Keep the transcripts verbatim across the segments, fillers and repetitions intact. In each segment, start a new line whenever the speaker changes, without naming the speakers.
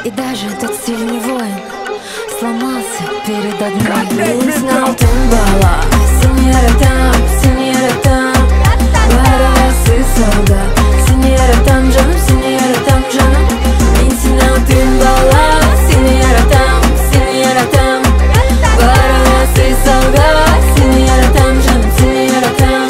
И даже тот сильный воин сломался перед одной. Не знал Тимбала, синьора там, синьора там, барасы солдат, синьора там джам, синьора там джам. Не знал Тимбала, синьора там, синьора там, барасы солдат, синьора там джам, синьора там.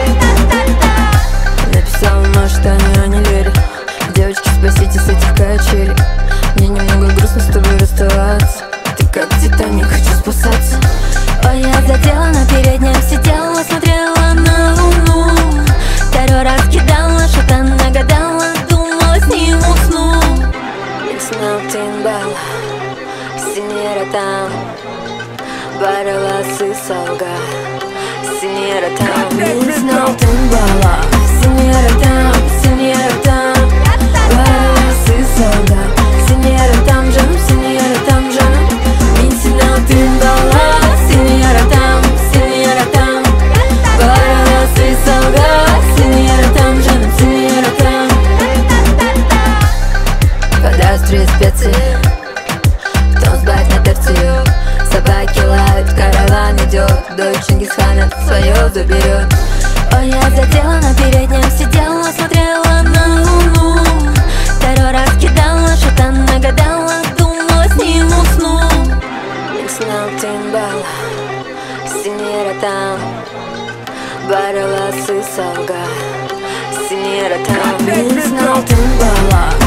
Написал, может, они не верят. Девочки, спасите с этих качелей. Мне немного грустно с тобой расставаться. Ты как Титаник, хочу спасаться.
Ой, я задела на переднем, сидела, смотрела на луну. Второй раз кидала, что-то нагадала, думала, с ним усну.
Знал Тимбала, синьора там, барасы солдат, синьора там. Не знал Тимбала, синьора там, синьора там, барасы солдат, синьора там джам, синьора там джам. Не знал Тимбала, синьора там, синьора там, барасы солдат, синьора там джам, синьора там. Подаст три специи, потом сбавь на терцию. Собаки лают, караван идет, дочь Чингисхана свое заберет.
Ой, я задела на переднем, сидела, смотрела на луну. Второй раз кидала, что-то нагадала, думала, с ним усну.
Знал Тимбала, синьора там, барасы солдат, синьора там. Не знал Тимбала,